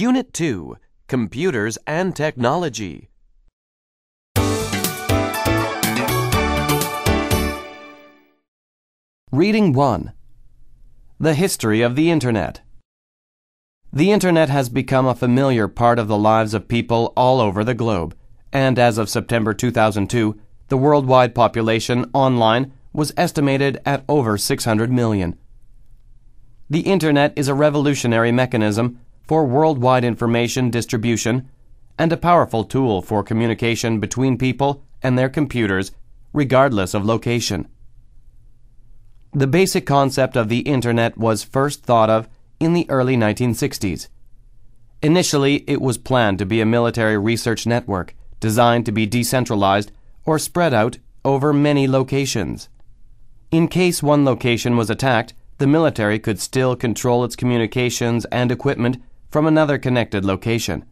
Unit 2, Computers and Technology. Reading 1. The History of the Internet. The Internet has become a familiar part of the lives of people all over the globe, and as of September 2002, the worldwide population online was estimated at over 600 million. The Internet is a revolutionary mechanism for worldwide information distribution and a powerful tool for communication between people and their computers, regardless of location. The basic concept of the Internet was first thought of in the early 1960s. Initially, it was planned to be a military research network designed to be decentralized or spread out over many locations. In case one location was attacked, the military could still control its communications and equipment from another connected location.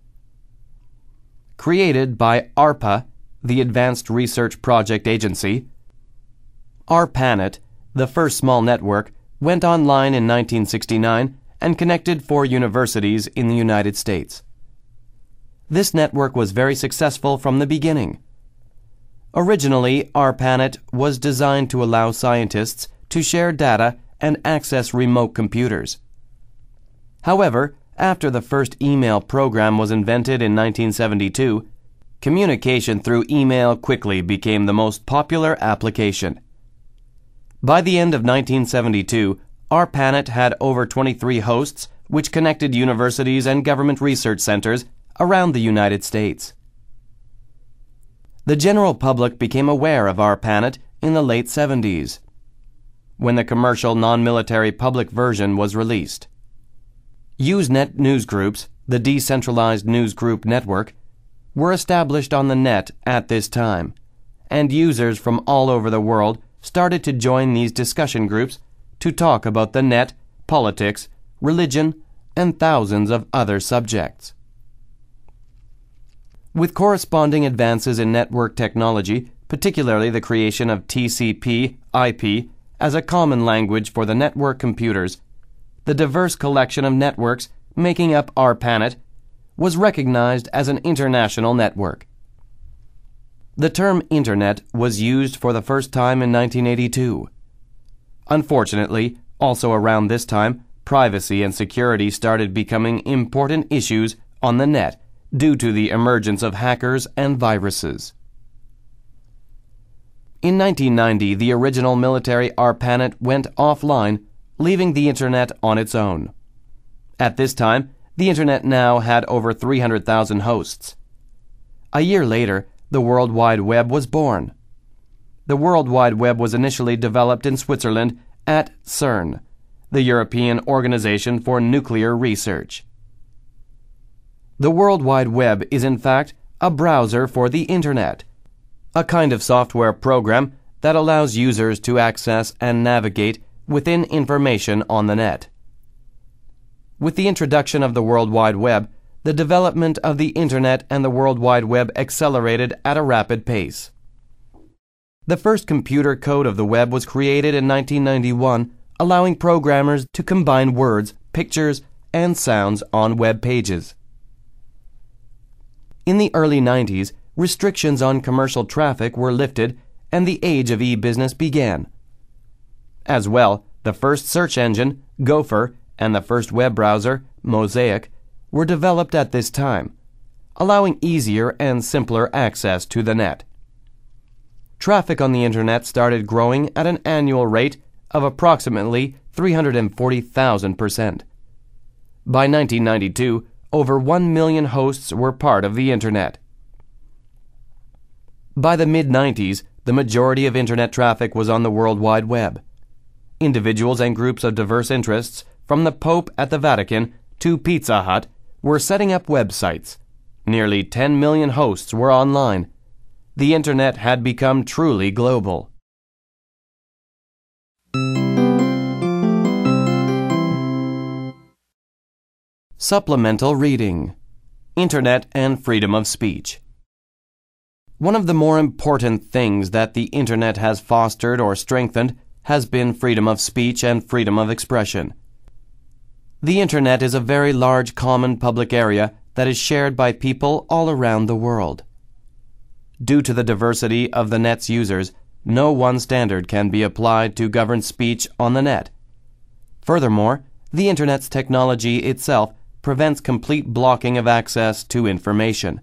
Created by ARPA, the Advanced Research Project Agency, ARPANET, the first small network, went online in 1969 and connected 4 universities in the United States. This network was very successful from the beginning. Originally, ARPANET was designed to allow scientists to share data and access remote computers. However, after the first email program was invented in 1972, communication through email quickly became the most popular application. By the end of 1972, ARPANET had over 23 hosts, which connected universities and government research centers around the United States. The general public became aware of ARPANET in the late 70s, when the commercial non-military public version was released. Usenet newsgroups, the decentralized newsgroup network, were established on the net at this time, and users from all over the world started to join these discussion groups to talk about the net, politics, religion, and thousands of other subjects. With corresponding advances in network technology, particularly the creation of TCP/IP as a common language for the network computers, the diverse collection of networks making up ARPANET was recognized as an international network. The term Internet was used for the first time in 1982. Unfortunately, also around this time, privacy and security started becoming important issues on the net due to the emergence of hackers and viruses. In 1990, the original military ARPANET went offline, leaving the Internet on its own. At this time, the Internet now had over 300,000 hosts. A year later, the World Wide Web was born. The World Wide Web was initially developed in Switzerland at CERN, the European Organization for Nuclear Research. The World Wide Web is in fact a browser for the Internet, a kind of software program that allows users to access and navigate within information on the net. With the introduction of the World Wide Web, the development of the Internet and the World Wide Web accelerated at a rapid pace. The first computer code of the web was created in 1991, allowing programmers to combine words, pictures, and sounds on web pages. In the early 90s, restrictions on commercial traffic were lifted and the age of e-business began. As well, the first search engine, Gopher, and the first web browser, Mosaic, were developed at this time, allowing easier and simpler access to the net. Traffic on the Internet started growing at an annual rate of approximately 340,000%. By 1992, over 1 million hosts were part of the Internet. By the mid-90s, the majority of Internet traffic was on the World Wide Web. Individuals and groups of diverse interests, from the Pope at the Vatican to Pizza Hut, were setting up websites. Nearly 10 million hosts were online. The Internet had become truly global. Supplemental reading: Internet and freedom of speech. One of the more important things that the Internet has fostered or strengthened has been freedom of speech and freedom of expression. The Internet is a very large common public area that is shared by people all around the world. Due to the diversity of the net's users, no one standard can be applied to govern speech on the net. Furthermore, the Internet's technology itself prevents complete blocking of access to information.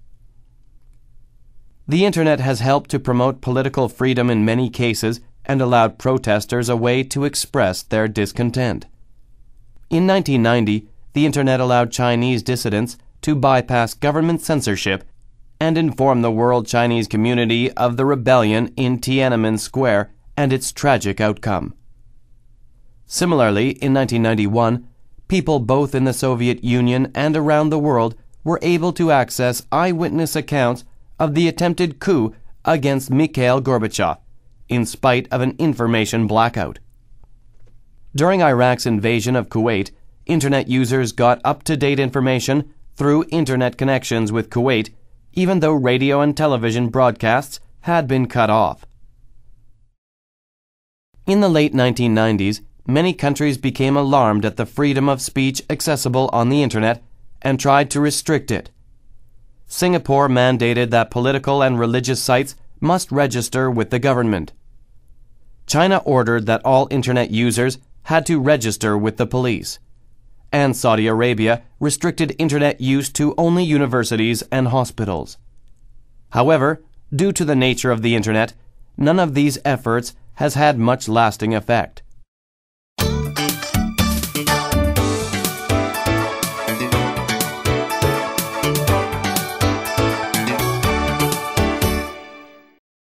The Internet has helped to promote political freedom in many cases and allowed protesters a way to express their discontent. In 1990, the Internet allowed Chinese dissidents to bypass government censorship and inform the world Chinese community of the rebellion in Tiananmen Square and its tragic outcome. Similarly, in 1991, people both in the Soviet Union and around the world were able to access eyewitness accounts of the attempted coup against Mikhail Gorbachev, in spite of an information blackout. During Iraq's invasion of Kuwait, Internet users got up-to-date information through Internet connections with Kuwait, even though radio and television broadcasts had been cut off. In the late 1990s, many countries became alarmed at the freedom of speech accessible on the Internet and tried to restrict it. Singapore mandated that political and religious sites must register with the government. China ordered that all Internet users had to register with the police. And Saudi Arabia restricted Internet use to only universities and hospitals. However, due to the nature of the Internet, none of these efforts has had much lasting effect.